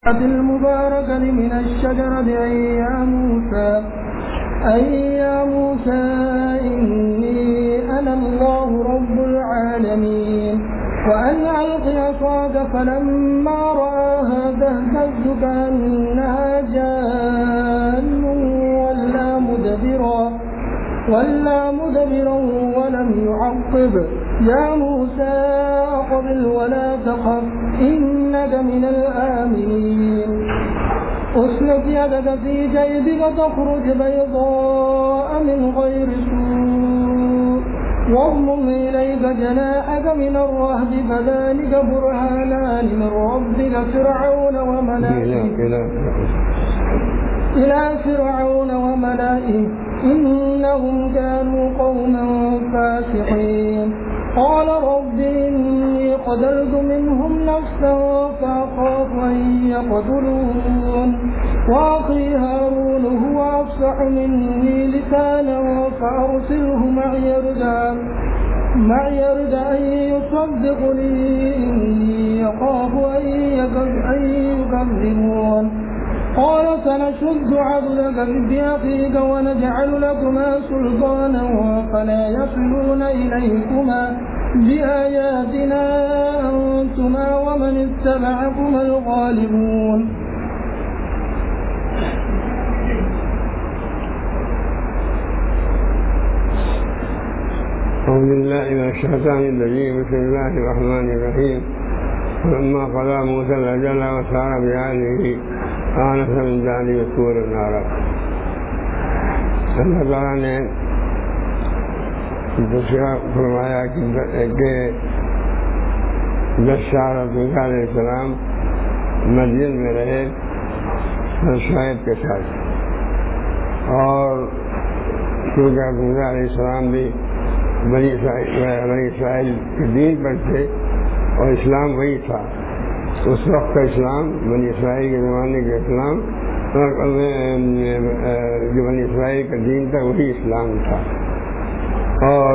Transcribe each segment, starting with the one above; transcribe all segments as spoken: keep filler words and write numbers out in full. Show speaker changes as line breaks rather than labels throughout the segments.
المباركة من الشجرة أي يا موسى أي يا موسى إني أنا الله رب العالمين وأن ألق عصاك فلما رآها تهتز كأنها جان ولا مدبرا ولا مدبرا ولم يعقب يا موسى أقبل ولا تخف إنك من الآمنين أسلك يدك في جيبك تخرج بيضاء من غير سوء واضمم إليك جناحك من الرهب فذلك برهانان من ربك فرعون وملائه إلى فرعون وملائه إنهم كانوا قوما فاسقين قال رب إني قتلت منهم نفسا فأخاف أن يقتلون وأخي هارون هو أفصح مني لسانا فأرسله معي يرجع معي يرجع أن يصدقني إني أخاف أن يكذبون قال سنشد عضدك بأخيك ونجعل لكما سلطانا فلا يصلون إليكما بآياتنا أنتما ومن اتبعكما الغالبون.
أعوذ بالله من الشيطان الرجيم. بسم الله الرحمن الرحيم. فلما قضى موسى الأجل وسار بأهله آنس من جانب طور نارا. اللہ تعالیٰ نے دوسرا فرمایا کہ دس سال موسیٰ علیہ السلام مدین میں رہے شعیب کے ساتھ، اور کیونکہ موسیٰ علیہ السلام بھی بنی اسرائیل کے دین پر تھے اور اسلام وہی تھا اس وقت کا اسلام، بنی اسرائیل کے زمانے کا اسلام، جو بنی اسرائیل کا دین تھا وہی اسلام تھا. اور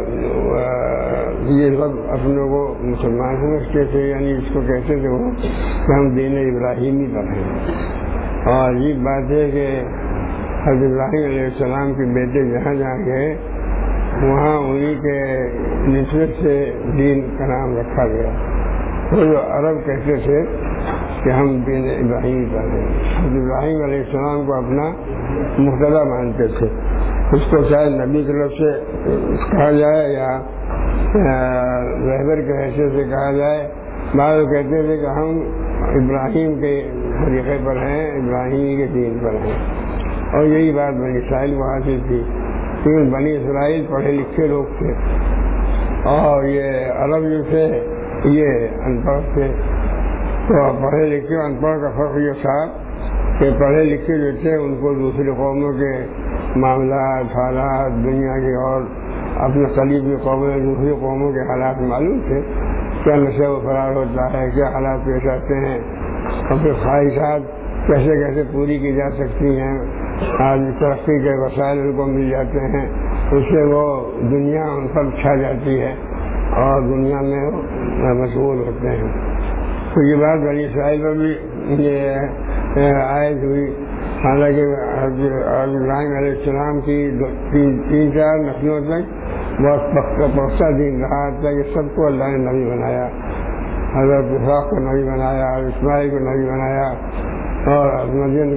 یہ سب اپنے کو مسلمان سمجھتے تھے، یعنی اس کو کہتے تھے وہ کہ ہم دین ابراہیمی پر ہیں. اور یہ بات ہے کہ حضرت ابراہیم علیہ السلام کے بیٹے جہاں جہاں گئے وہاں انہیں کے نسبت سے دین کا نام رکھا گیا. وہ جو عرب کہتے تھے کہ ہم دین ابراہیم پر ہیں، حضرت ابراہیم علیہ السلام کو اپنا مقتدی مانتے تھے. اس کو چاہے نبی کی طرف سے کہا جائے یا رہبر کے حیثیت سے کہا جائے. بعض کہتے تھے کہ ہم ابراہیم کے طریقے پر ہیں، ابراہیم کے دین پر ہیں. اور یہی بات بنی اسرائیل کو حاصل تھی، کیونکہ بنی اسرائیل پڑھے لکھے لوگ تھے اور یہ عرب جو تھے یہ ان پڑھ تھے. تو پڑھے لکھے اور ان پڑھ کا فرق یہ تھا کہ پڑھے لکھے جو تھے ان کو دوسری قوموں کے معاملات، حالات، دنیا کے اور اپنے قریبی قوموں دوسری قوموں کے حالات معلوم تھے. کیا نشہ و فرار ہوتا ہے، کیا حالات پیش آتے ہیں، اور پھر خواہشات کیسے کیسے پوری کی جا سکتی ہیں. آج ترقی کے وسائل ان کو مل جاتے ہیں، اس سے وہ دنیا ان پر چھا جاتی ہے اور دنیا میں مشغول ہوتے ہیں. تو یہ بات بنی اسرائیل پر بھی یہ عائد ہوئی. حالانکہ ابراہیم علیہ السلام کی تین چار نسلوں تک بہت پختہ دین رہا تھا کہ سب کو اللہ نے نبی بنایا. حضرت اسحاق کو نبی بنایا، اسماعیل کو نبی بنایا، اور مدین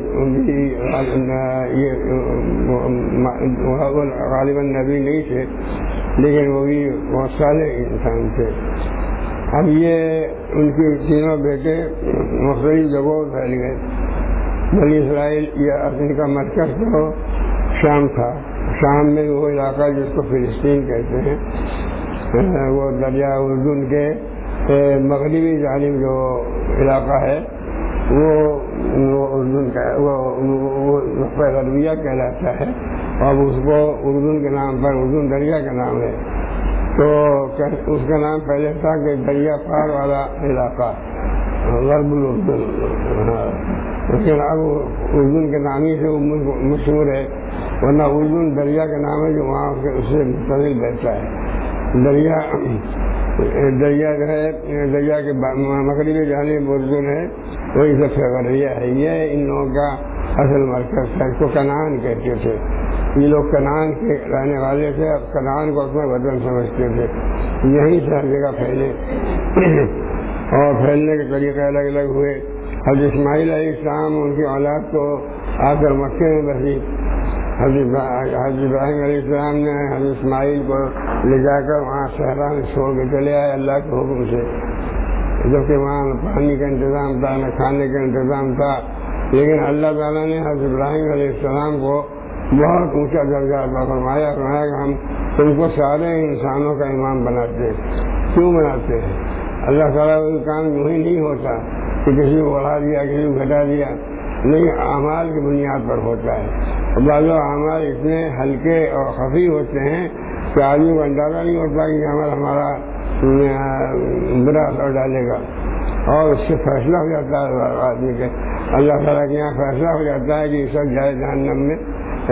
غالباً نبی نہیں تھے لیکن وہ بھی بہت سارے انسان تھے. اب یہ ان کے تینوں بیٹے مختلف جگہوں پھیل گئے. بنی اسرائیل یا اپنی کا مرکز تو شام تھا. شام میں وہ علاقہ جس کو فلسطین کہتے ہیں، وہ دریا اردن کے مغربی جانب جو علاقہ ہے وہ اردن کا وہ غربیہ کہلاتا ہے، اور اس کو اردن کے نام پر اردن دریا کا نام ہے. تو اس کا نام پہلے تھا کہ دریا پار والا علاقہ غرب الاردن، لیکن اب اردن کے نام ہی سے وہ مشہور ہے، ورنہ اردن دریا کا نام ہے جو وہاں اس سے متصل بہتا ہے. دریا دریا جو ہے دریا کے مغربی جانب اردن ہے، وہی سب سے غریہ ہے، یہ ان لوگوں کا اصل مرکز تھا، اس کو کنعان کہتے تھے۔ یہ لوگ کنعان کے رہنے والے تھے، اب کنعان کو اپنا وطن سمجھتے تھے، یہیں سے ہر جگہ پھیلے اور پھیلنے کے طریقے الگ الگ ہوئے۔ حضرت اسماعیل علیہ السلام ان کی اولاد کو آ کر مکے میں بسی، حضرت ابراہیم علیہ السلام نے حضرت اسماعیل کو لے جا کر وہاں صحرا میں چھوڑ کے چلے آئے اللہ کے حکم سے، جبکہ وہاں پانی کا انتظام تھا، نہ کھانے کا انتظام تھا، لیکن اللہ تعالیٰ نے حضرت ابراہیم علیہ السلام کو بہت اونچا درجہ عطا فرمایا، فرمایا کہ ہم تم کو سارے انسانوں کا امام بناتے ہیں۔ کیوں بناتے ہیں؟ اللہ تعالیٰ کا کام یوں ہی نہیں ہوتا کہ کسی کو بڑھا دیا کسی کو گھٹا دیا، نہیں، اعمال کی بنیاد پر ہوتا ہے۔ بعض اعمال اتنے ہلکے اور خفی ہوتے ہیں کہ آدمی کو اندازہ نہیں ہوتا کہ عمل ہمارا برا اثر ڈالے گا، اور اس سے فیصلہ ہو جاتا ہے آدمی کے، اللہ تعالیٰ کے یہاں فیصلہ ہو جاتا ہے کہ سب جائے جہنم میں،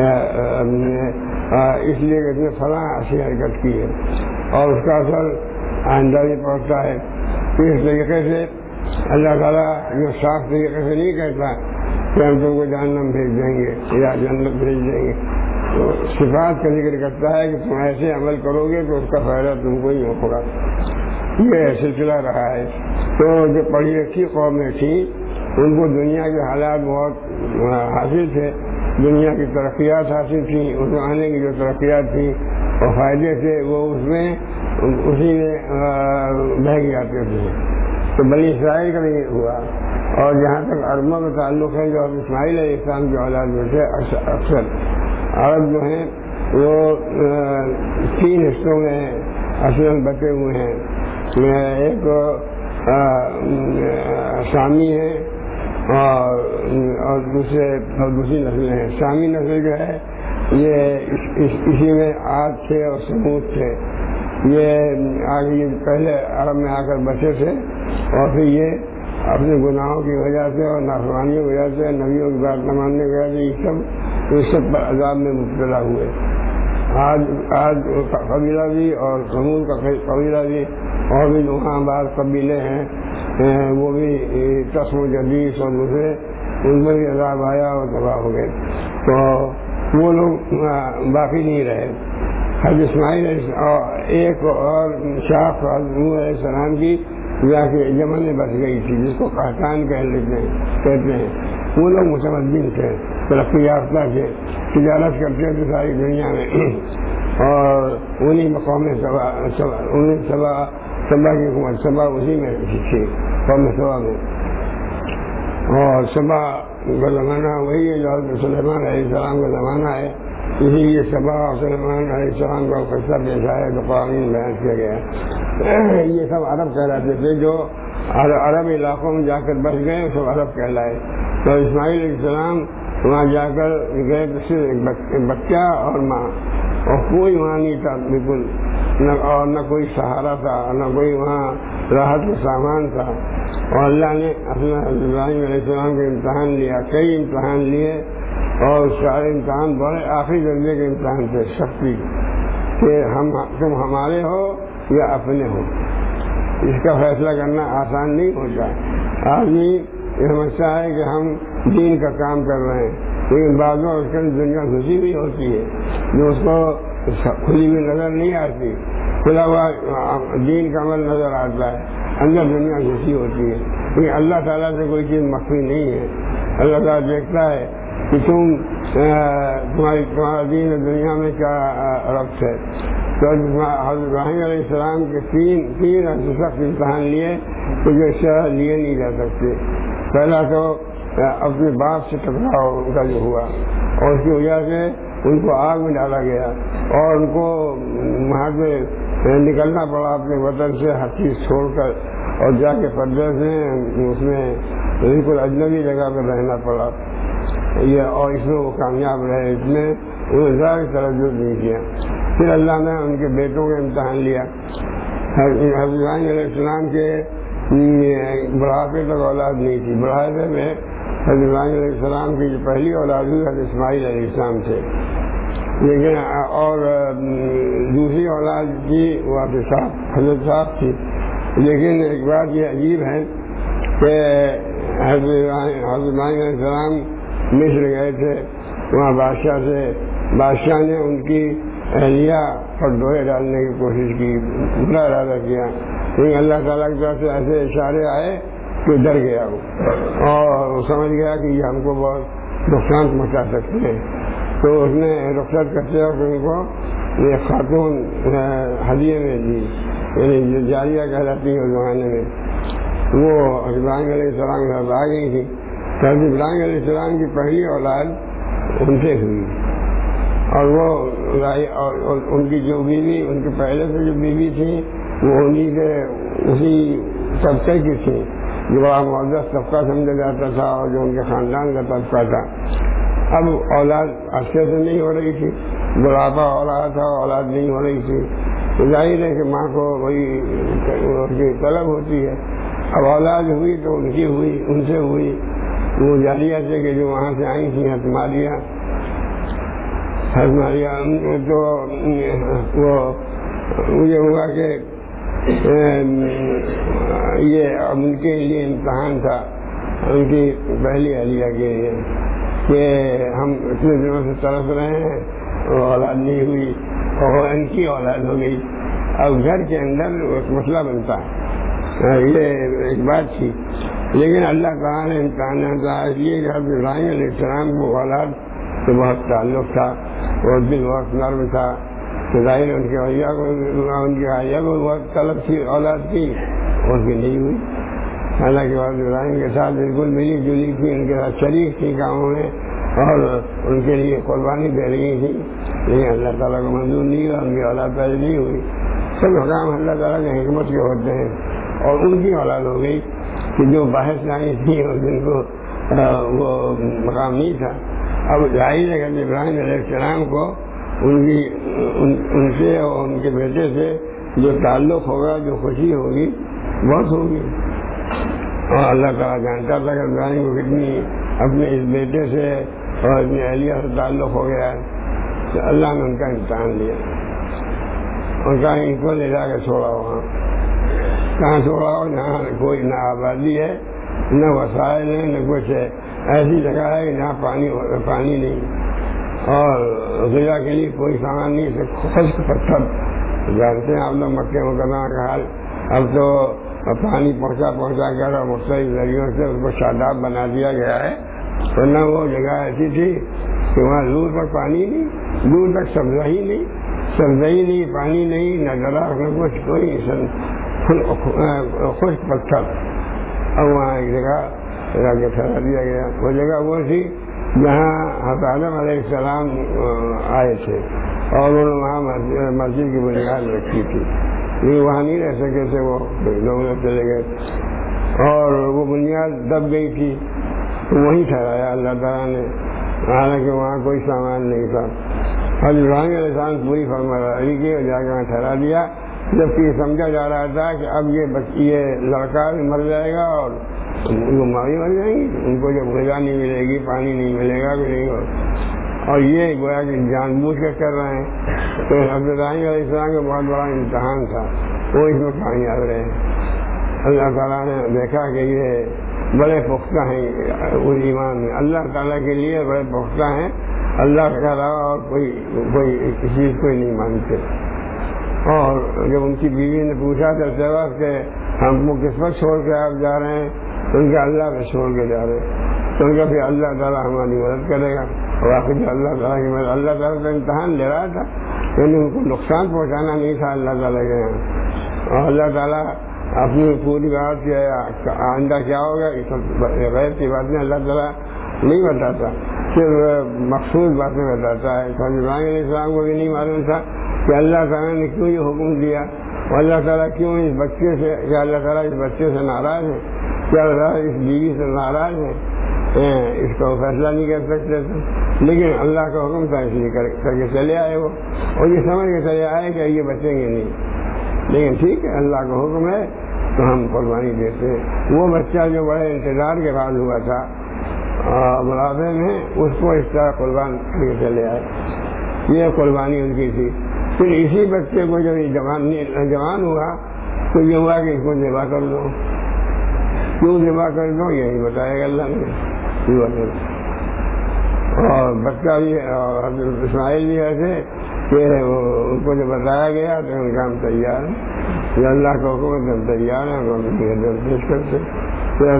اس لیے کہ اس نے فلاں ایسی حرکت کی ہے، اور اس کا اثر آئندہ بھی پہنچتا ہے۔ اس طریقے سے اللہ تعالیٰ جو صاف طریقے سے نہیں کہتا کہ ہم تم کو جہنم بھیج دیں گے یا جنت بھیج دیں گے، تو صفات کا ذکر کرتا ہے کہ تم ایسے عمل کرو گے تو اس کا فائدہ تم کو ہی ہوگا۔ یہ سلسلہ رہا ہے۔ تو جو پڑھی لکھی قومیں تھیں ان کو دنیا کے حالات بہت حاصل تھے، دنیا کی ترقیات حاصل تھیں، اس زمانے کی جو ترقیات تھیں اور فائدے تھے وہ اس میں اسی میں بہہ جاتے تھے۔ تو بنی اسرائیل کا بھی ہوا، اور جہاں تک عربوں کا تعلق ہے جو اسماعیل علیہ السلام کے اولاد میں تھے، اکثر عرب جو ہیں وہ تین حصوں میں اصلاً بٹے ہوئے ہیں، ایک شامی ہے اور اور دوسرے اور دوسری نسلیں ہیں۔ شامی نسل جو ہے یہ اسی میں عاد تھے اور سمود تھے، یہ آگے پہلے عرب میں آ کر بچے تھے، اور پھر یہ اپنے گناہوں کی وجہ سے اور نافرمانیوں کی وجہ سے، نبیوں کی بات نہ ماننے کی وجہ سے یہ سب اس سب پر عذاب میں مبتلا ہوئے۔ آج آج قبیلہ بھی اور سمود کا قبیلہ بھی، اور بھی وہاں بعض قبیلے ہیں وہ بھی قسم و جدید اور دوسرے، ان میں بھی عذاب آیا اور تباہ ہو گئے، تو وہ لوگ باقی نہیں رہے۔ حضرت اسماعیل ایک اور شاخ نوح علیہ السلام کی جا کے یمن میں بس گئی تھی، جس کو قحطان کہہ لیتے ہیں کہتے ہیں۔ وہ لوگ متمدن تھے، ترقی یافتہ تھے، تجارت کرتے تھے ساری دنیا میں، اور انہیں مقام سبا انہیں سبا سبا کی حکومت سبا اسی میں تھی، قوم سبا میں، اور سبا کا زمانہ وہی ہے جو حضرت سلیمان علیہ السلام کا زمانہ ہے، اسی لیے سبا اور سلیمان علیہ السلام کا قصہ پیش آیا تو قوانین بیان کیا گیا۔ یہ سب عرب کہلاتے تھے، جو عرب علاقوں میں جا کر بس گئے سب عرب کہلائے۔ تو اسماعیل علیہ السلام وہاں جا کر گئے تو صرف بچہ اور ماں، اور کوئی وہاں نہیں تھا بالکل، نہ اور نہ کوئی سہارا تھا، نہ کوئی وہاں راحت کا سامان تھا، اور اللہ نے اپنا ابراہیم علیہ السلام کا امتحان لیا، کئی امتحان لیے، اور سارے امتحان بڑے آخری درجے کے امتحان تھے، سختی کہ ہم تم ہمارے ہو یا اپنے ہو، اس کا فیصلہ کرنا آسان نہیں ہوتا۔ آدمی یہ سمجھتا ہے کہ ہم دین کا کام کر رہے ہیں، لیکن بعض میں اس کے اندر دنیا گھسی ہوئی ہوتی ہے جو اس کو کھلی ہوئی نظر نہیں آتی، کھلا ہوا دین کا عمل نظر آتا ہے، اندر دنیا گھسی ہوتی ہے، کیونکہ اللہ تعالیٰ سے کوئی چیز مخفی نہیں ہے۔ اللہ تعالیٰ دیکھتا ہے کہ تم تمہاری تمہارا دین دنیا میں کیا ربط ہے۔ تو حضرت ابراہیم علیہ السلام کے تین تین ایسے سخت امتحان لیے تو جو اس طرح لیے نہیں جا سکتے۔ پہلا تو اپنے باپ سے ٹکراؤ ان کا جو ہوا، اور اس کی وجہ سے ان کو آگ میں ڈالا گیا، اور ان کو وہاں سے نکلنا پڑا اپنے وطن سے، ہر چیز چھوڑ کر، اور جا کے پردے سے اس میں بالکل اجنبی جگہ پر رہنا پڑا، یہ اور اس میں وہ کامیاب رہے، اس میں انہوں نے ذرا تردد نہیں کیا۔ پھر اللہ نے ان کے بیٹوں کا امتحان لیا۔ حضرت ابراہیم علیہ السلام کے بڑھاپے تک اولاد نہیں تھی، بڑھاپے میں حضرت ابراہیم علیہ السلام کی جو پہلی اولاد ہوئی حضرت اسماعیل علیہ السلام تھے، لیکن اور دوسری اولاد کی واپس صاحب حضرت صاحب تھی. لیکن ایک بات یہ عجیب ہے کہ حضرت ابراہیم علیہ السلام مصر گئے تھے, وہاں بادشاہ سے بادشاہ نے ان کی اہلیہ پر ڈوئے ڈالنے کی کوشش کی, برا ارادہ کیا, لیکن اللہ تعالیٰ کی طرف سے ایسے اشارے آئے کہ ڈر گیا وہ, اور سمجھ گیا کہ یہ ہم کو بہت نقصان پہنچا سکتے ہیں. تو اس نے رخصت کرتے وقت ان کو یہ خاتون ہدیے میں دی, یعنی جو جاریہ کہلاتی ہے اس زمانے میں, وہ ابراہیم علیہ السلام کے ساتھ آ گئی تھی. حضرت ابراہیم علیہ السلام کی پہلی اولاد ان سے ہوئی, اور وہ اور ان کی جو بیوی, ان کے پہلے سے جو بیوی تھی وہ انہیں کے اسی طبقے کی تھی جو بڑا معزز طبقہ سمجھا جاتا تھا اور جو ان کے خاندان کا طبقہ تھا. اب اولاد اچھے سے نہیں ہو رہی تھی, بڑھاپا ہو رہا تھا, اولاد نہیں ہو رہی تھی, تو ظاہر ہے کہ ماں کو وہی طلب ہوتی ہے. اب اولاد ہوئی تو ان کی ہوئی, ان سے ہوئی, وہ جاریہ سے کہ جو وہاں سے آئی تھیں ہتماریہ ہتماریہ تو وہ مجھے ہوا کہ یہ ان کے لیے امتحان تھا, ان کی پہلی اہلیہ کے لیے, کہ ہم اتنے دنوں سے ترس رہے ہیں, اولاد نہیں ہوئی اور ان کی اولاد ہو گئی. اب گھر کے اندر ایک مسئلہ بنتا ہے, یہ ایک بات تھی. لیکن اللہ تعالیٰ نے امتحان تھا اس لیے کہ حضرت ابراہیم علیہ السلام کو اولاد سے بہت تعلق تھا, اور دل بہت نرم تھا, تو ظاہر ان کے حیا کو ان کی حیا کو بہت طلب تھی اولاد کی, اس کی نہیں ہوئی. حالانکہ حضرت ابراہیم کے ساتھ بالکل ملی جلی تھی, ان کے ساتھ شریک تھی کاموں میں, اور ان کے لیے قربانی دے رہی تھی, لیکن اللہ تعالیٰ کو منظور نہیں ہوا, ان کی اولاد پیدا نہیں ہوئی. سب حکام اللہ تعالیٰ کے حکمت کے ہوتے ہیں, اور ان کی اولاد ہو گئی کہ جو باہر سے آئی تھی اور جن کو وہ مقام نہیں تھا. اب ظاہر ہے کہ ابراہیم علیہ السلام کو ان کی ان, ان سے اور ان کے بیٹے سے جو تعلق ہوگا, جو خوشی ہوگی, بہت ہوگی. اور اللہ تعالیٰ جانتا تھا کہ ابراہیم کو کتنی اپنے اس بیٹے سے اور اپنی اہلیہ سے تعلق ہو گیا ہے. تو اللہ نے ان کا امتحان لیا, ان کا ان کو لے جا کے چھوڑا. وہاں کہاں چھوڑا ہو جہاں کوئی نہ آبادی ہے, نہ وسائل ہے, نہ کچھ ہے. ایسی جگہ ہے کہ جہاں پانی پانی نہیں, اور غذا کے لیے کوئی سامان نہیں, صرف خشک پتھر. جانتے ہیں آپ لوگ مکہ مکرمہ کا حال. اب تو پانی پہنچا پہنچا کر اور مختلف ذریعوں سے اس کو شاداب بنا دیا گیا ہے, ورنہ وہ جگہ ایسی تھی کہ وہاں دور تک پانی نہیں, دور تک سبزہ ہی نہیں, سبزہ ہی نہیں, پانی نہیں, نہ درخت, نہ کچھ, کوئی خشک پتھر. اب وہاں ایک جگہ جگہ کے ٹھہرا دیا گیا. وہ جگہ وہ تھی جہاں حضرت آدم علیہ السلام آئے تھے, اور انہوں نے وہاں مسجد کی بنیاد رکھی تھی. لیکن وہاں نہیں رہ سکے تھے, وہ لوگ چلے گئے, اور وہ بنیاد دب گئی تھی, تو وہیں ٹھہرایا اللہ تعالیٰ نے, حالانکہ وہاں کوئی سامان نہیں تھا. حضرت ابراہیم علیہ السلام پوری فرمانبرداری کی اور جا کے وہاں ٹھہرا دیا, جبکہ یہ سمجھا جا رہا تھا کہ اب یہ یہ لڑکا بھی مر جائے گا اور وہ ماں مر جائیں گی, ان کو جب غذا نہیں ملے گی, پانی نہیں ملے گا, بھی نہیں ہوگا. اور یہ گویا کہ جان بوجھ کر کر رہے ہیں. تو حضرت ابراہیم علیہ السلام کا بہت بڑا امتحان تھا, وہ اس میں کامیاب رہے. اللہ تعالیٰ نے دیکھا کہ یہ بڑے پختہ ہیں اس ایمان میں, اللہ تعالیٰ کے لیے بڑے پختہ ہیں, اللہ کے علاوہ اور کوئی کوئی کسی چیز کو نہیں مانتے. اور جب ان کی بیوی نے پوچھا چلتے وقت کہ ہم کو کس وقت چھوڑ کے آپ جا رہے ہیں, تو ان کا اللہ پہ چھوڑ کے جا رہے ہیں. تو ان کا پھر اللہ تعالیٰ ہماری مدد کرے گا. اور آخر اللہ تعالیٰ کی مدد, اللہ تعالیٰ کا امتحان لے رہا تھا, یعنی ان کو نقصان پہنچانا نہیں تھا اللہ تعالیٰ کے یہاں. اور اللہ تعالیٰ اپنی پوری بات کیا آئندہ کیا ہوگا غیر کی باتیں اللہ تعالیٰ نہیں بتاتا, صرف مخصوص باتیں بتاتا ہے. ابراہیم علیہ السلام کو بھی نہیں معلوم تھا کہ اللہ تعالیٰ نے کیوں یہ حکم دیا, اور اللہ تعالیٰ کیوں اس بچے سے, کیا اللہ تعالیٰ اس بچے سے ناراض ہے, کیا اللہ تعالیٰ اس بیوی سے ناراض ہے, اس کا فیصلہ نہیں کر سکتے تھے. لیکن اللہ کا حکم تھا, اس لیے کر کے چلے آئے وہ, اور یہ سمجھ کے چلے آئے کہ یہ بچیں گے نہیں. لیکن ٹھیک ہے, اللہ کا حکم ہے تو ہم قربانی دیتے ہیں. وہ بچہ جو بڑے انتظار کے بعد ہوا تھا بڑھاپے میں, اس کو اس طرح قربان کر کے چلے آئے. یہ قربانی ان کی تھی. پھر اسی بچے کو جب یہ جوان جوان ہوا تو یہ ہوا کہ اس کو ذبح کر دو. کیوں ذبح کر دو یہی بتائے گا اللہ نے. اور بچہ بھی حضرت اسماعیل بھی ایسے کہ ان کو جب بتایا گیا تو ان کا ہم تیار ہیں, یہ اللہ کا حکم ہے, ہم تیار ہیں, ہم پیش کرتے. پھر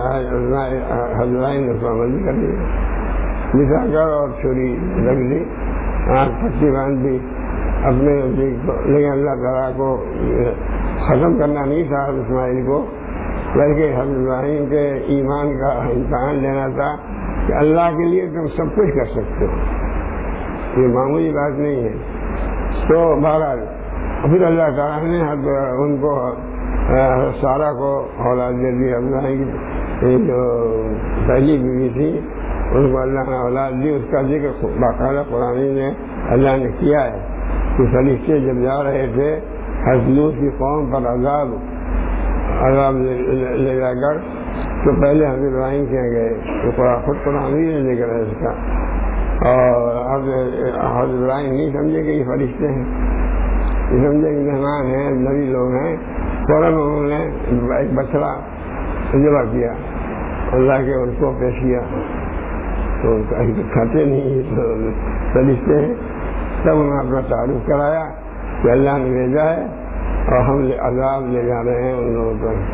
حضرائن نے اس کو عمل بھی کر دیا, بٹھا کر اور چھری رکھ دی, آنکھ پٹی باندھ دی اپنے نزدیک کو. لیکن اللہ تعالیٰ کو ختم کرنا نہیں تھا حضرت اسماعیل کو, بلکہ حضرت ابراہیم کے ایمان کا امتحان لینا تھا کہ اللہ کے لیے تم سب کچھ کر سکتے ہو, یہ معمولی بات نہیں ہے. تو بہرحال پھر اللہ تعالیٰ نے ان کو سارا کو اولاد دے دی. ابراہیم کی جو پہلی بیوی تھی ان کو اللہ نے اولاد دی, اس کا ذکر باقاعدہ قرآن میں اللہ نے کیا ہے کہ فرشتے جب جا رہے تھے حضرت لوط کی قوم پر عذاب عذاب لے جا کر, تو پہلے حضرت ابراہیم کے گئے, تو خود قرآن نے ذکر ہے اس کا. اور حضرت ابراہیم نہیں سمجھے کہ یہ فرشتے ہیں, یہ سمجھے کہ مہمان ہیں, نبی لوگ ہیں. فوراً انہوں نے ایک بچڑا ذبح کیا, اللہ کے ان کو پیش کیا. تو کھاتے نہیں تو فرشتے ہیں. تب انہوں نے اپنا تعارف کرایا کہ اللہ نے بھیجا ہے اور ہم عذاب لے جا رہے ہیں ان لوگوں پر.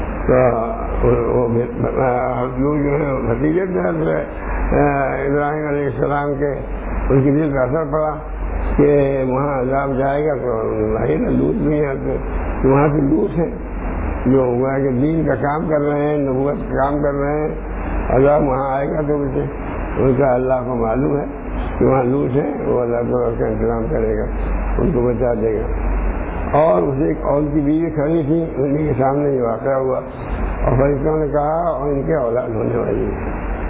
تو لوگ جو ہیں بھتیجے تھے ابراہیم علیہ السلام کے, ان کی دل کا اثر پڑا کہ وہاں عذاب جائے گا تو ظاہر لوٹ بھی ہے, تو وہاں سے لوٹ ہے جو ہوا کہ دین کا کام کر رہے ہیں, نبوت کا کام کر رہے ہیں, عذاب وہاں آئے گا تو اسے ان کا اللہ کو معلوم ہے کہ وہاں لوٹ ہے, وہ اللہ تعالیٰ کا انتظام کرے گا, ان کو بچا دے گا. اور اسے ایک اور کی بیوی کھڑی تھی, انہیں کے سامنے یہ واقعہ ہوا اور فرشتوں نے کہا اور ان کے اولاد ہونے والی ہے.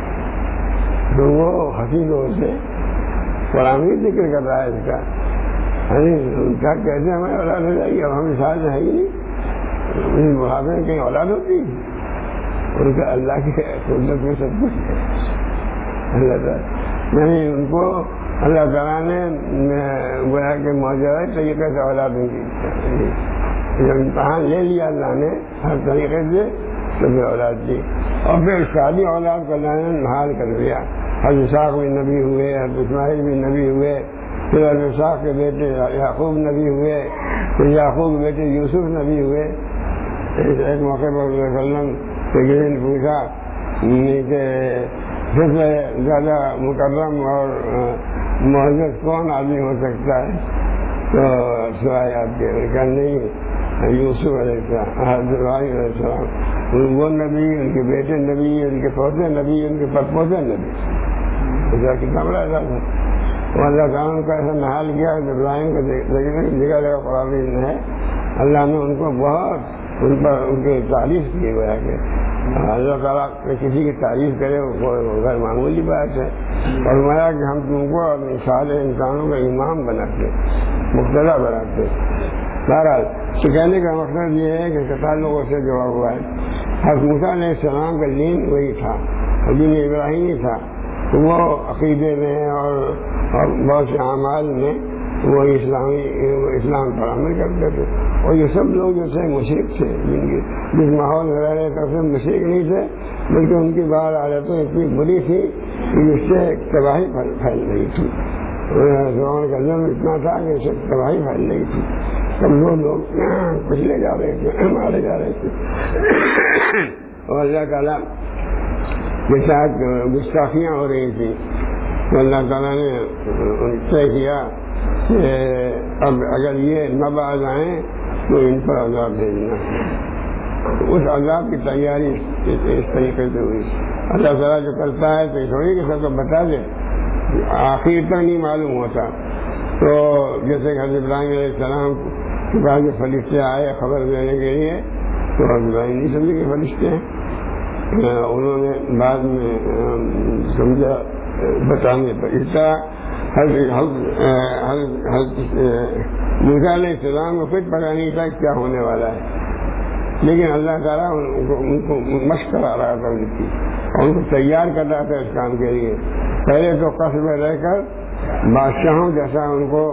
تو وہ ہنسی دور سے قرآن بھی ذکر کر رہا ہے اس کا, ان کا کیسے ہمیں اولاد ہو جائے گی, اب ہم ساتھ ہے ہی نہیں, اس بڑھاپے میں کہیں اولاد ہوتی, ان کا اللہ کی قدرت میں سب کچھ ہے. اللہ تعالیٰ یعنی ان کو اللہ تعالیٰ نے گویا کہ موجودہ طریقے سے اولاد ان کی امتحان لے لیا اللہ نے ہر طریقے سے, تو پھر اولاد دی. اور پھر شادی اولاد کو اللہ نے بحال کر دیا. حضرت اسحاق بھی نبی ہوئے, حضرت اسماعیل بھی نبی ہوئے, پھر حضرت اسحاق کے بیٹے یعقوب نبی ہوئے, پھر یعقوب کے بیٹے یوسف نبی ہوئے. ایک موقع پر صلی اللہ علیہ وسلم سے کسی نے پوچھا کہ سب سے زیادہ مکرم اور معزز کون آدمی ہو سکتا ہے, تو سوائے آپ کے کہا نہیں یوسف علیہ السلام, حضرت ابراہیم علیہ السلام, وہ نبی, ان کے بیٹے نبی, ان کے پوتے نبی, ان کے پڑپوتے نبی. ایسا کتنا بڑا ایسا تھا. اللہ تعالیٰ کا ایسا نحال کیا کہ ابراہیم کو جگہ جگہ قرآن ہے, اللہ نے ان کو بہت ان پر ان کی تعریف کی ہوا ہے کہ اللہ تعالیٰ کسی کی تعریف کرے وہ غیر معمولی بات ہے. اور فرمایا کہ ہم تم کو اور سارے انسانوں کا امام بناتے, مقتدی بناتے. بہرحال تو کہنے کا مقصد یہ ہے کہ کتاب لوگوں سے جڑا ہوا ہے. حضرت موسیٰ علیہ السلام کا دین وہی تھا, اور دین ابراہیمی تھا. تو وہ عقیدے میں اور بہت سے اعمال میں وہ اسلامی اسلام پر عمل کرتے تھے. اور یہ سب لوگ جو تھے مشرک تھے, جن کے جس ماحول میں رہ رہے تھے سب مشرک نہیں تھے, بلکہ ان کی باہر عادتیں اتنی بری تھی کہ اس سے تباہی پھیل رہی تھی. فرعون کا ظلم اتنا تھا کہ اس سے تباہی پھیل رہی تھی. کمزور لوگ پچھلے جا رہے تھے, مارے جا رہے تھے, اور اللہ تعالیٰ کے ساتھ گستاخیاں ہو رہی تھی. تو اللہ تعالیٰ نے طے کیا کہ اب اگر یہ نہ باز آئیں تو ان پر عذاب بھیجنا. اس عذاب کی تیاری اس طریقے سے ہوئی. اللہ تعالیٰ جو کرتا ہے تو تھوڑی کہ سب کو بتا دے, آخر تک نہیں معلوم ہوتا. تو جیسے کہ حضرت ابراہیم علیہ السلام کے پاس جو فرشتے آئے خبر دینے کے لیے, تو حضرت ابراہیم نہیں سمجھے کہ فرشتے ہیں, انہوں نے بعد میں سمجھا بتانے پر. اس طرح موسیٰ علیہ السلام کو کچھ پتا نہیں تھا کیا ہونے والا ہے, لیکن اللہ تعالیٰ ان کو مشق کرا رہا تھا ان کی, اور ان کو تیار کر رہا تھا اس کام کے لیے. پہلے تو قصر میں رہ کر بادشاہوں جیسا ان کو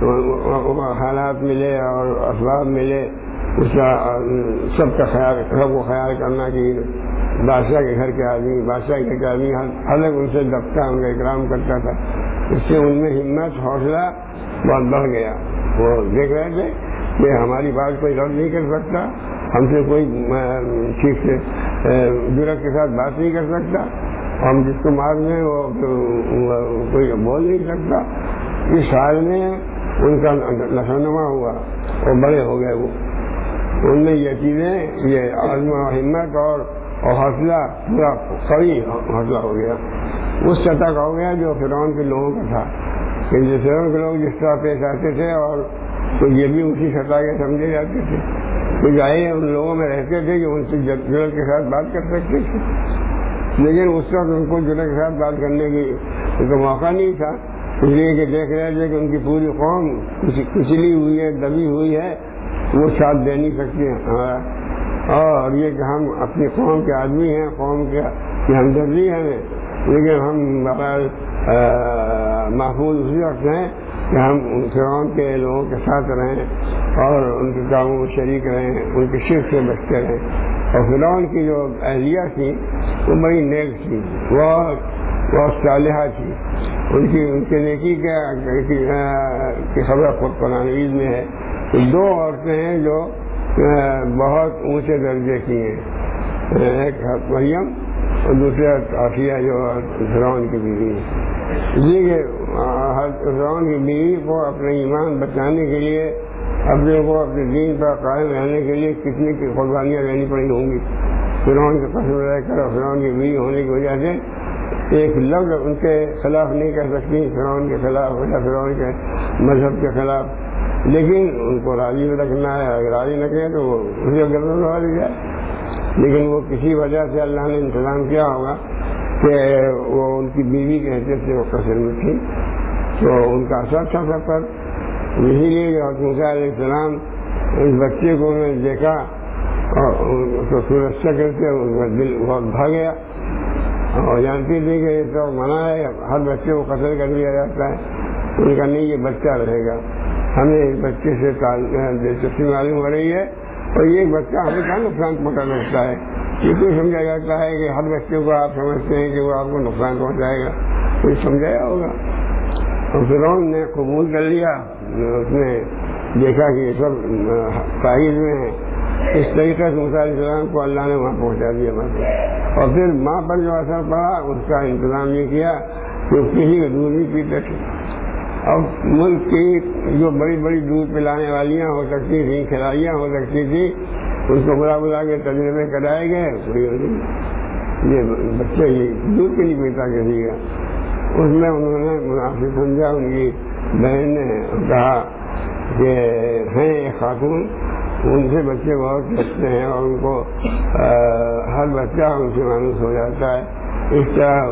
حالات ملے اور اسباب ملے، اس کا سب کا خیال سب کو خیال کرنا کہ بادشاہ کے گھر کے آدمی بادشاہ کے گھر کے آدمی الگ ان سے دبتا، ان کا اکرام کرتا تھا. اس سے ان میں ہمت حوصلہ بہت بڑھ گیا. وہ دیکھ رہے تھے کہ ہماری بات کوئی رد نہیں کر سکتا، ہم سے کوئی ٹھیک سے جرأت کے ساتھ بات نہیں کر سکتا، ہم جس کو مار دیں وہ کوئی بول نہیں سکتا. اس حال میں ان کا نشوونما ہوا اور بڑے ہو گئے. وہ ان میں یہ چیزیں، یہ عزم و ہمت اور حوصلہ پورا قوی حوصلہ ہو گیا، اس سطح کا ہو گیا جو فرعون کے لوگوں کا تھا. کہ جو فرعون کے لوگ جس طرح پیش آتے تھے اور تو یہ بھی اسی سطح کے سمجھے جاتے تھے. کچھ آئے ان لوگوں میں رہتے تھے جو ان سے جرأت کے ساتھ بات کر سکتے تھے، لیکن اس وقت ان کو جرأت کے ساتھ بات کرنے کی ان کو موقع نہیں تھا، اس لیے کہ دیکھ رہے تھے کہ ان کی پوری قوم کچلی ہوئی ہے، دبی ہوئی ہے، وہ ساتھ دے نہیں سکتے ہمارا. اور یہ کہ ہم اپنی قوم کے آدمی ہیں، قوم کے ہمدردی ہے ہمیں، لیکن ہم بغیر محفوظ اسی وقت ہیں کہ ہم فرعون کے لوگوں کے ساتھ رہیں اور ان کے کاموں میں شریک رہیں، ان کے شرک سے بچتے رہیں. اور فرعون کی جو اہلیہ تھی وہ بڑی نیک تھی، وہ بہت صالحہ تھی. ان کی ان کے نیکی کی خبر خود قرآن عزیز میں ہے کہ دو عورتیں ہیں جو بہت اونچے درجے کی ہیں، ایک مریم اور دوسرے عافیہ جو فرعون کی بیوی ہے. اس لیے کہ فرعون کی بیوی کو اپنے ایمان بچانے کے لیے، اپنے کو اپنے دین پر قائم رہنے کے لیے کتنی قربانیاں لینی پڑی ہوں گی. فرعون کے قصر رہ کر اور فرعون کی بیوی ہونے کی وجہ سے ایک لفظ ان کے خلاف نہیں کہہ سکتی، فرعون کے خلاف یا فرعون کے مذہب کے خلاف، لیکن ان کو راضی میں رکھنا ہے. اگر راضی نہ کریں تو وہ اسے گردن اڑا دی جائے. لیکن وہ کسی وجہ سے اللہ نے انتظام کیا ہوگا کہ وہ ان کی بیوی کے حیثیت سے وہ قصر میں تھی، تو ان کا اثر تھا سب پر. اسی لیے جو موسیٰ علیہ السلام اس بچے کو انہوں نے دیکھا اور اس کو سورج شکل سے ان کا دل بہت بھا گیا، اور جانتی تھی کہ یہ تو منع ہے، ہر بچے کو قتل کر دیا جاتا ہے. ان کا نہیں، یہ بچہ رہے گا. ہمیں اس بچے سے دلچسپی معلوم ہو رہی ہے، اور یہ بچہ ہمیں کیا نقصان پہنچا سکتا ہے. یہ کوئی سمجھا جاتا ہے کہ ہر بچے کو آپ سمجھتے ہیں کہ وہ آپ کو نقصان پہنچائے گا، کوئی سمجھایا ہوگا. اور فرعون نے قبول کر لیا، اس نے دیکھا کہ یہ سب تائید میں ہیں. اس طریقے سے موسیٰ علیہ السلام کو اللہ نے وہاں پہنچا دیا بس. اور پھر ماں پر جو اثر پڑا اس کا انتظام یہ کیا کہ کسی کو دودھ نہیں پیتے تھے. اب ملک کی جو بڑی بڑی دودھ پلانے والیاں ہو سکتی تھیں، کھلاڑیاں ہو سکتی تھیں، ان کو بلا بلا کے تجربے کرائے گئے. یہ بچے دودھ کے نہیں پیتا کسی کا. اس میں انہوں نے مناسب سمجھا، ان کی بہن نے کہا کہ ہیں ایک خاتون، ان سے بچے بہت بچتے ہیں اور ان کو ہر بچہ ان سے مانوس ہو جاتا ہے. اس طرح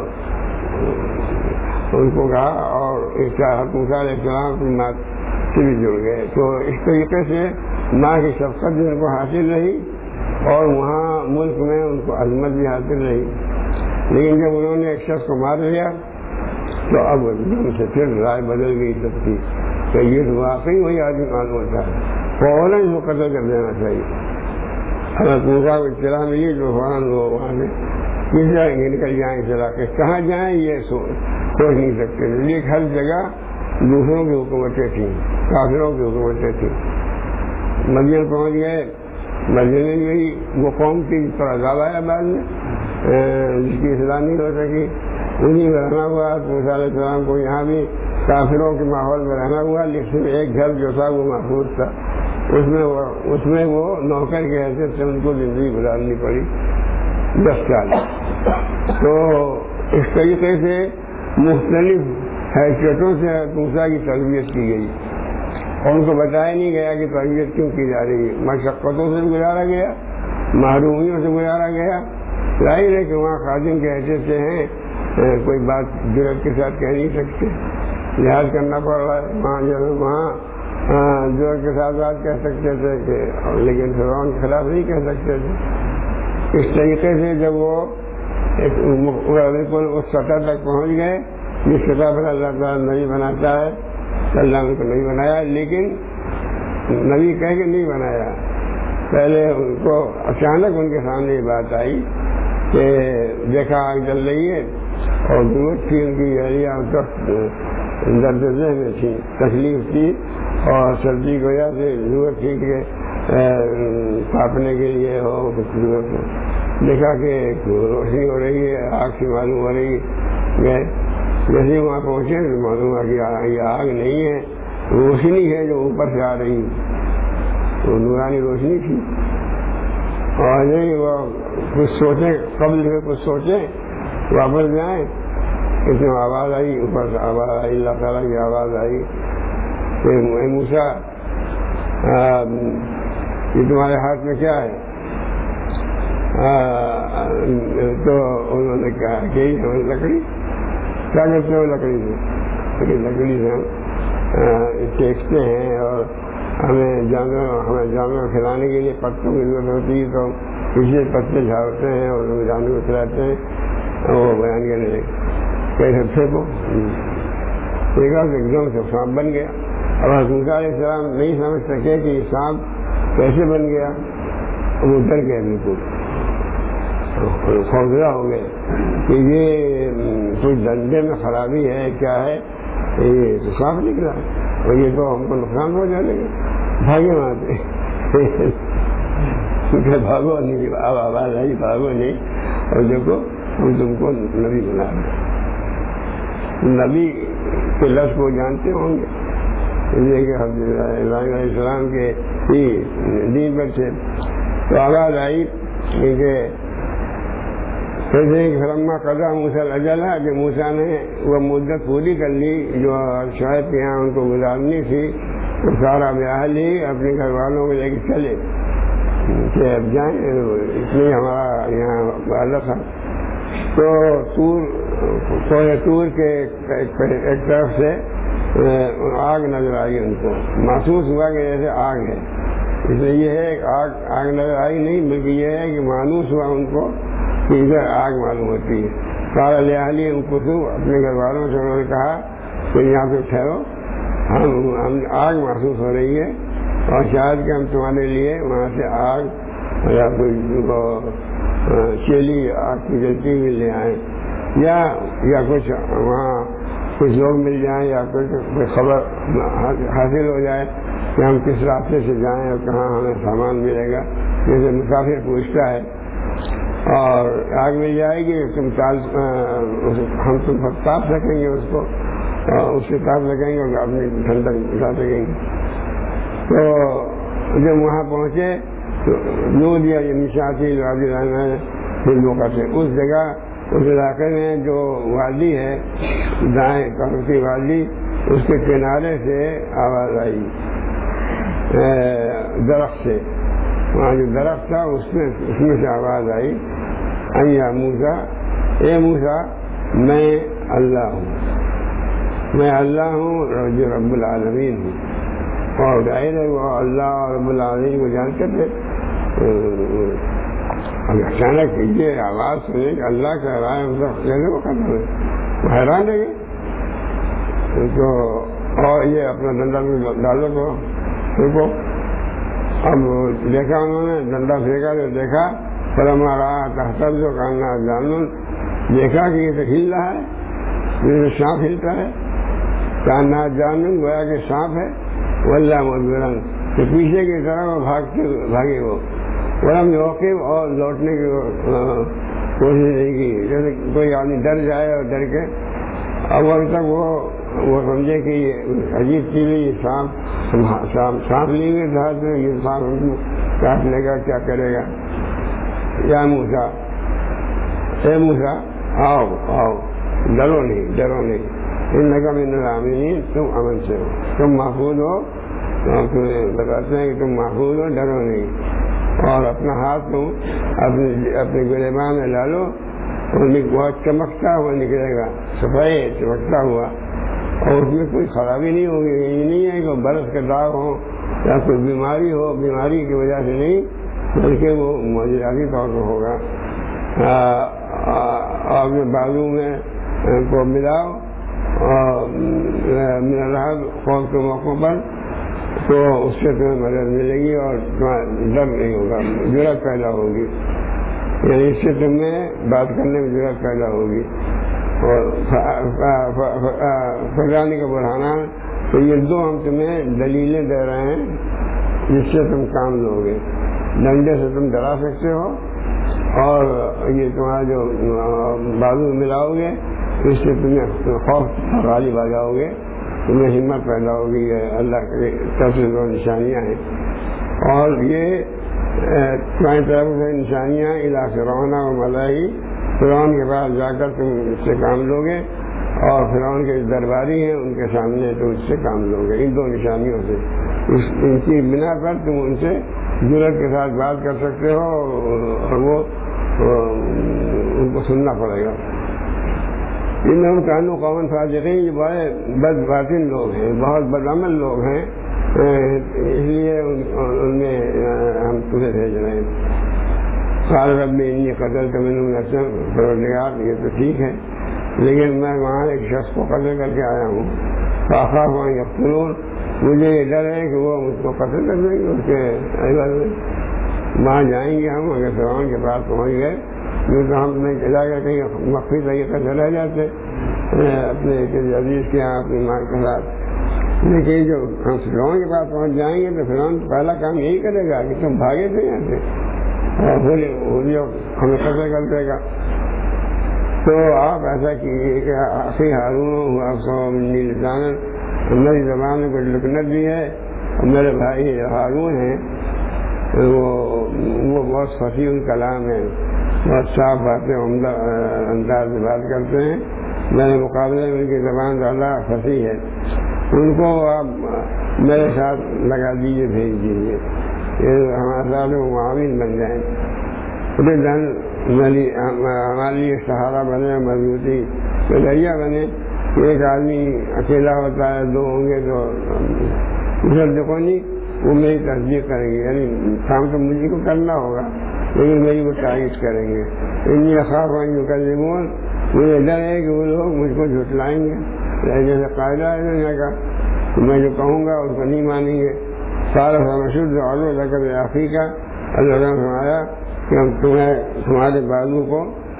ان کو کہا، اور اس طرح موسیٰ علیہ السلام کی ماں سے بھی جڑ گئے. تو اس طریقے سے ماں کی شفقت بھی ان کو حاصل رہی اور وہاں ملک میں ان کو عظمت بھی حاصل رہی. لیکن جب انہوں نے ایک شخص کو مار دیا تو اب ان سے پھر رائے بدل گئی سب کی کہ یہ تو واقعی وہی آدمی معلوم ہوتا ہے، فوراً اس کو قتل کر دینا چاہیے. حضرت موسیٰ کو اطلاع ملی تو فوراً وہ وہاں سے کس جگہ نکل جائیں اس علاقے، کہاں جائیں یہ سوچ نہیں سکتے. لیکن ہر جگہ دوسروں کی حکومتیں تھیں، کافروں کی حکومتیں تھیں. مدین پہنچ گئے. مدین میں وہ قوم کی جس پر عذاب آیا بعد میں، جس کی اصلاح نہیں ہو سکی، انہیں میں رہنا ہوا. موسیٰ علیہ السلام کو یہاں بھی کافروں کے ماحول میں رہنا ہوا، لیکن ایک گھر جو تھا وہ محفوظ تھا، اس میں وہ اس میں وہ نوکر کی حیثیت سے ان کو زندگی گزارنی پڑی دس سال. تو اس طریقے سے مختلف حیثیتوں سے موسیٰ کی تربیت کی گئی اور ان کو بتایا نہیں گیا کہ تربیت کیوں کی جا رہی ہے. مشقتوں سے گزارا گیا، محرومیوں سے گزارا گیا. ظاہر ہے کہ وہاں خادم کی حیثیت سے ہیں، کوئی بات جرأت کے ساتھ کہہ نہیں سکتے، لحاظ کرنا پڑ رہا ہے. وہاں جو وہاں جرأت کے ساتھ بات کہہ سکتے تھے کہ، لیکن فرعون کے خلاف نہیں کہہ سکتے تھے. اس طریقے سے جب وہ بالکل اس سطح تک پہنچ گئے جس سطح پر اللہ تعالیٰ نبی بناتا ہے اللہ نے ان کو نبی بنایا، لیکن نبی کہہ کے نہیں بنایا. پہلے ان کو اچانک ان کے سامنے یہ بات آئی کہ دیکھا آگ جل رہی ہے اور ضرورت تھی ان کی یاریاں درد ذہن میں تھی، تکلیف تھی اور سردی کی وجہ سے ضرورت تھی کہ کاپنے کے لیے ہو کچھ ضرورت ہو. دیکھا کہ روشنی ہو رہی ہے، آگ سے معلوم ہو رہی ہے. جیسے وہاں پہنچے تو معلوم ہوا کہ یہ آگ نہیں ہے، روشنی ہے جو اوپر سے آ رہی، وہ نورانی روشنی تھی. اور نہیں وہ کچھ سوچیں، قبل میں کچھ سوچیں، واپس جائیں. اس میں آواز آئی، اوپر سے آواز آئی، اللہ تعالیٰ کی آواز آئی کہ موسیٰ یہ تمہارے ہاتھ میں کیا ہے؟ تو انہوں نے کہا کہ ہمیں لکڑی. کیا کرتے ہو لکڑی سے؟ لکڑی سے ہم سیکھتے ہیں اور ہمیں جانوروں ہمیں جانوروں کھلانے کے لیے پتوں کی ضرورت ہوتی ہے تو پیچھے پتے جھاڑتے ہیں اور جانوروں کو کھلاتے ہیں. وہ بیان کرنے لگے کیسے پھینکو، دیکھا کہ ایک دم سے سانپ بن گیا. اب موسیٰ علیہ السلام نہیں سمجھ سکے کہ یہ سانپ کیسے بن گیا. وہ ڈر گئے، بالکل خوفزدہ ہو گئے کہ یہ کچھ دھندے میں خرابی ہے، کیا ہے یہ تو سانپ نکلا اور یہ تو ہم کو نقصان ہو جائے گا. بھاگے وہاں سے بھاگو نہیں، اب آواز آئی بھاگو نہیں. اور دیکھو ہم تم کو نبی بنا رہے. نبی کے لفظ کو جانتے ہوں گے، یہ کہ ابراہیم علیہ السلام کے ہی دین پر تھے. تو آواز آئی کہ فلما قضا موسیٰ الاجل کہ موسیٰ نے وہ مدت پوری کر لی جو شاید یہاں ان کو گزارنی تھی. تو سارا بیاہل ہی اپنے گھر والوں کو لے کے چلے کہ اب جائیں، اس لیے ہمارا یہاں وعدہ تھا. تو تور کوہ طور کے ایک طرف سے آگ نظر آئی، ان کو محسوس ہوا کہ جیسے آگ ہے. اس لیے یہ ہے کہ آگ آگ نظر آئی نہیں، بلکہ یہ ہے کہ مانوس ہوا ان کو کہ ادھر آگ معلوم ہوتی ہے. سارا لحاظی ان کو اپنے گھر والوں سے انہوں نے کہا کہ یہاں پہ ٹھہرو، ہم ہم آگ محسوس ہو رہی ہے اور شاید کہ ہم تمہارے لیے وہاں سے آگ یا کوئی چیلی آگ کی جلتی ہوئی لے آئیں، یا یا کچھ وہاں کچھ لوگ مل جائیں یا کچھ کوئی خبر حاصل ہو جائے کہ ہم کس راستے سے جائیں اور کہاں ہمیں سامان ملے گا. جیسے مسافر پوچھتا ہے اور آگ مل جائے گی تم تال ہم تم تاپ سکیں گے، اس کو اس سے تاپ سکیں گے اور اپنی ٹھنڈک اٹھا سکیں گے. تو جب وہاں پہنچے تو نو دیا یہ نشاتی وادی رہنا ہے پھر موقع سے اس جگہ اس علاقے میں جو وادی ہے دائیں طرف کی وادی، اس کے کنارے سے آواز آئی درخت سے. وہاں جو درخت تھا اس میں اس میں سے آواز آئی ایا موسیٰ، اے موسیٰ میں اللہ ہوں، میں اللہ ہوں جو رب العالمین ہوں. اور ظاہر ہے وہ اللہ اور رب العالمین کو جانتے تھے. اب اچانک یہ آواز سنے کہ اللہ کہہ رہا ہے کیسے وہ کرنا ہے، وہ حیران رہ گئے. تو اور یہ اپنا ڈنڈا میں ڈالو تو دیکھو. اب دیکھا انہوں نے ڈنڈا پھینکا تو دیکھا فلما رہا تحتر جو کاننا جانن، دیکھا کہ یہ تو ہل رہا ہے جیسے سانپ ہلتا ہے. کاننا جانن گویا کہ سانپ ہے. واللہ مدبرن تو پیچھے کی طرح وہ بھاگتے بھاگے وہ ورم یوقف اور لوٹنے کی کوشش نہیں کی. جیسے کوئی آدمی ڈر جائے اور ڈر کے اب اب تک وہ وہ سمجھے کہ یہ عجیب چیز ہے، یہ سانپ سانپ لیں گے دھات میں، یہ سانپ کاٹ لے گا کیا کرے گا. یا موسیٰ، اے موسیٰ آؤ آؤ، ڈرو نہیں ڈرو نہیں. ان لگا من العاملین، تم امن سے ہو، تم محفوظ ہو. تمہیں بتاتے ہیں کہ تم محفوظ ہو، ڈرو نہیں. اور اپنا ہاتھ تم اپنے اپنے گریبان میں ڈالو، بہت چمکتا ہوا نکلے گا، صفائی چمکتا ہوا، اور اس میں کوئی خرابی نہیں ہوگی. یہ نہیں ہے کہ برس کے داغ ہو یا کوئی بیماری ہو، بیماری کی وجہ سے نہیں بلکہ وہ معجزاتی طور پر ہوگا. اپنے بازو میں کو ملاؤ من الرعب خوف کے موقعوں پر تو اس سے تمہیں مدد ملے گی اور تمہارا ڈر نہیں ہوگا، جرأت پیدا ہوگی، یعنی اس سے تمہیں بات کرنے میں جرأت پیدا ہوگی. اور فضانی کا برہانہ، تو یہ دو ہم تمہیں دلیلیں دے رہے ہیں جس سے تم کام لو گے. ڈنڈے سے تم ڈرا سکتے ہو اور یہ تمہارا جو بازو ملاؤ گے اس سے تمہیں خوف غالب آ جاؤ گے، تمہیں ہمت پیدا ہوگی. اللہ کی طرف سے دو نشانیاں ہیں اور یہ تمہاری طرف سے نشانیاں الی فرعون و ملئہ، فرعون کے پاس جا کر تم اس سے کام لو گے اور فرعون کے درباری ہیں ان کے سامنے تم اس سے کام لو گے. ان دو نشانیوں سے اس ان کی بنا پر تم ان سے جرأت کے ساتھ بات کر سکتے ہو اور وہ ان کو سننا پڑے گا. انہم کانوا قوما فاسقین، یہ بڑے بد باطن لوگ ہیں، بہت بدعمل لوگ ہیں، اس لیے ان میں ہم تمہیں بھیج رہے ہیں. قال رب انی قتلت منهم نفسا، پروردگار یہ تو ٹھیک ہے لیکن میں وہاں ایک شخص کو قتل کر کے آیا ہوں. فاخاف ان یقتلون، مجھے یہ ڈر ہے کہ وہ مجھ کو قتل کر دیں گے. اس کے عوض میں وہاں جائیں گے ہم، اگر فرعون کے پاس پہنچ گئے کیونکہ ہم نہیں چلا گئے کہیں مخفی طریقے سے رہ جاتے اپنے عزیز کے یہاں اپنی ماں کے ساتھ. لیکن جو ہم فرعون کے پاس پہنچ جائیں گے تو فرعون پہلا کام یہی کرے گا کہ تم بھاگے تھے یہاں سے اور پھر ہمیں قتل کر دے گا. تو آپ ایسا کیجیے کہ آخری ہارون ہوا سو منی لسان، میری زبان میں کچھ لکنت بھی ہے اور میرے بھائی ہارون ہیں وہ وہ بہت فصیح الکلام ہے، بہت صاف باتیں عمدہ انداز میں بات کرتے ہیں. میرے مقابلے میں ان کی زبان زیادہ فصیح ہے، ان کو آپ میرے ساتھ لگا دیجیے، بھیج دیجیے، یہ ہمارے ساتھ معاون بن جائیں. پورے دن ہمارے لیے سہارا بنے، مضبوطی تو ذریعہ بنے. ایک آدمی اکیلا ہوتا ہے، دو ہوں گے تو مصدقوں نہیں وہ میری تصدیق کریں گے، یعنی کام تو مجھے کو کرنا ہوگا لیکن میری وہ تائید کریں گے. انی اخاف ان یکذبون، مجھے ڈر ہے کہ وہ لوگ مجھ کو جھٹلائیں گے. جیسے قاعدہ ہے دنیا کا، میں جو کہوں گا اس کو نہیں مانیں گے. سارا فنشد عضو لک بأخیک، اللہ نے فرمایا کہ ہم تمہیں تمہارے بازو کو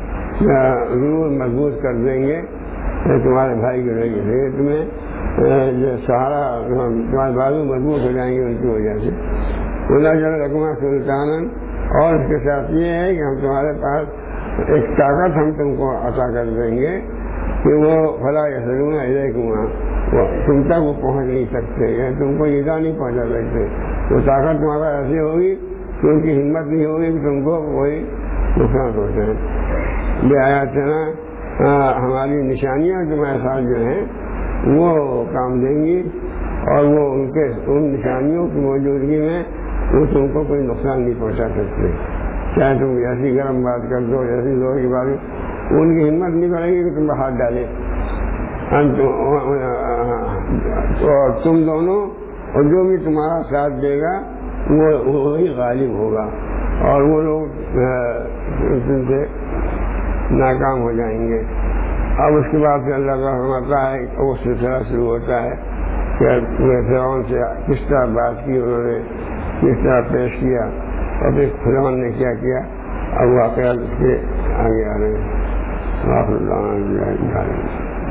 ضرور مضبوط کر دیں گے تمہارے بھائی کی وجہ سے، تمہیں جو سہارا تمہارے بازو مضبوط ہو جائیں گے ان کی وجہ سے. وَنَجْعَلَ لَكُمَا سُلْطَانًا، اور اس کے ساتھ یہ ہے کہ ہم تمہارے پاس ایک طاقت ہم تم کو عطا کر دیں گے کہ وہ فَلَا يَصِلُونَ إِلَيْكُمْ، وہ تم تک وہ پہنچ نہیں سکتے، یعنی تم کو ایذا نہیں پہنچا سکتے. وہ طاقت تمہارا ایسی ہوگی کہ ان کی ہمت نہیں ہوگی کہ تم کو کوئی نقصان پہنچائے. بے آیاتنا، ہماری نشانیاں تمہارے ساتھ جو ہیں وہ کام دیں گی اور وہ ان کے ان نشانیوں کی موجودگی میں وہ تم کو کوئی نقصان نہیں پہنچا سکتے. چاہے تم ایسی گرم بات کر دو، ایسی زور کی بات، ان کی ہمت نہیں کرے گی کہ تم ہاتھ ڈالے. اور تم دونوں اور جو بھی تمہارا ساتھ دے گا وہ وہی غالب ہوگا اور وہ لوگ تم سے ناکام ہو جائیں گے. اب اس کے بعد سے اللہ کا فرماتا ہے وہ سلسلہ شروع ہوتا ہے کہ فرعون سے کس طرح بات کی انہوں نے، کس طرح پیش کیا اور پھر فرعون نے کیا کیا. اب واقعات اس کے آگے آ رہے ہیں.